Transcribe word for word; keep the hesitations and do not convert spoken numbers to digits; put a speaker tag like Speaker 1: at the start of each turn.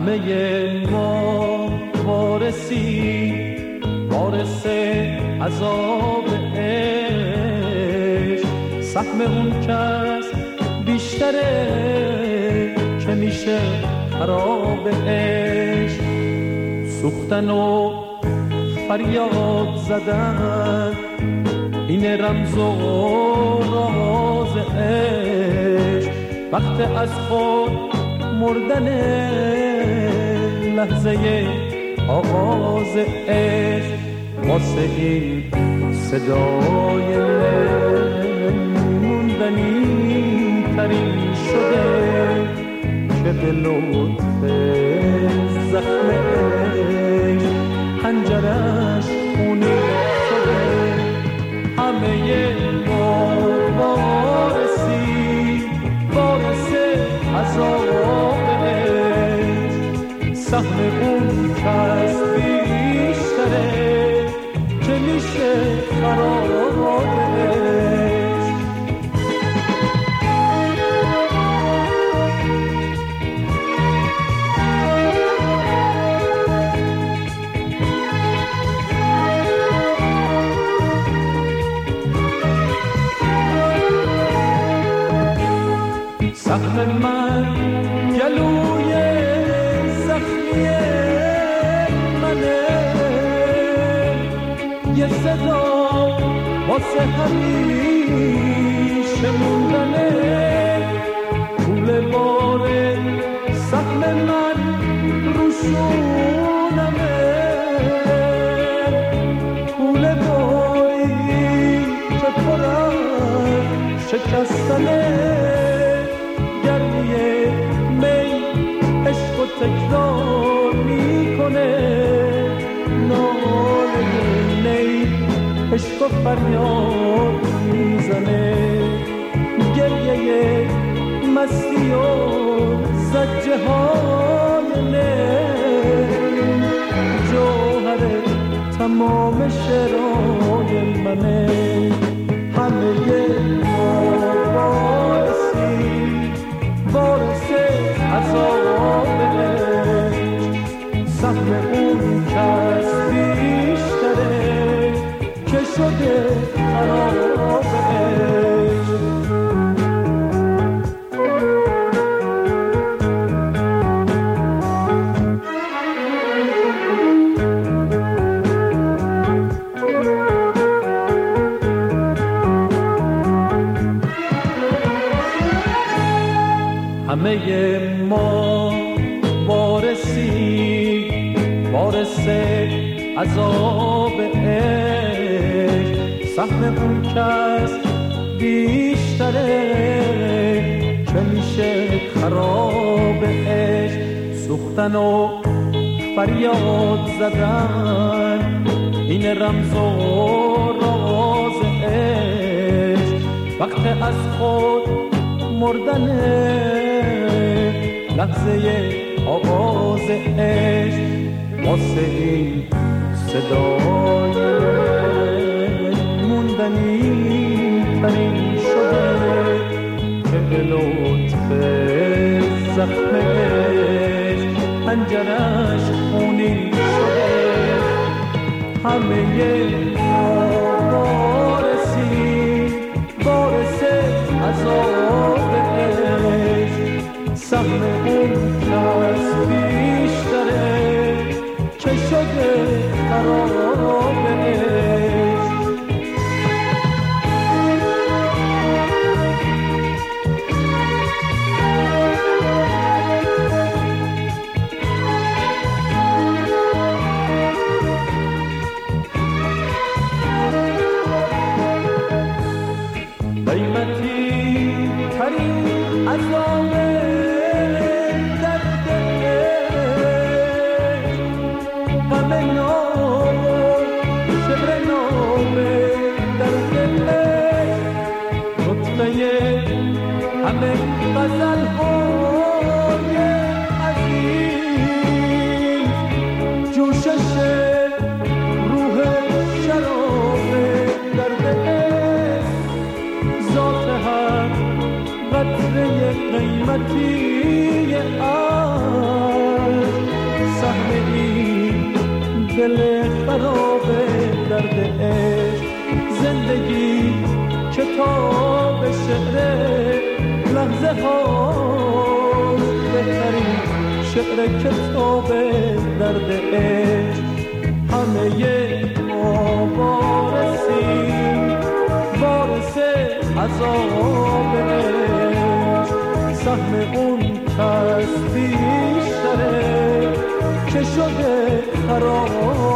Speaker 1: همه ما وارسی وارث عذاب عشق، سهم اون کس بیشتره که میشه خراب عشق. سوختن و فریاد زدن این رمز و راز عشق، وقت از خود مردن لحظه آغاز عشق. واسه این صدای موندنی ترین شده که به لطف زخم عشق حنجرش خونی شده. همه ما وارسی وارث عذاب عشق، سهم اون کس بیشتره که میشه خراب عشق. سهم من گلوی زخمی منه، یه صدا واسه همیشه موندنه. پول بار سهم من روشونمه، پول باری که پر از شکستنه. گرمیه می عشق و تکرار میکنه، ناله نی عشق و فریاد میزنه. گریه مستی و زجه های نی جوهر تمام شعرهای منه. همه ما وارث عذاب عشق، سهم اون کس بیشتره که شده خراب عشق. همه ما وارسی وارث عذاب عشق، سهم اون کس بیشتره که میشه خراب عشق. سوختن و فریاد زدن این رمز و راز عشق، وقت از خود مردنه لحظه آغاز عشق. واسه این صدای موندنی ترین شده که به لطف زخم عشق پنجرش خونی شده. همه ما وارسی وارث عذاب عشق، سهم اون کس بیشتره که شده خراب عشق. قیمتی ترین عذاب درد غم نام شبر نام درد نطفه همه غزل های عزیز، جوشش روح شراب درد ذات هر قطره قیمتی عشق دل خراب درد عشق. زندگی کتاب شعر لحظه ها، بهترین شعر کتاب درد عشق. همه ما وارثیم، وارث عذاب عشق. سهم اون کس بیشتره که شده خراب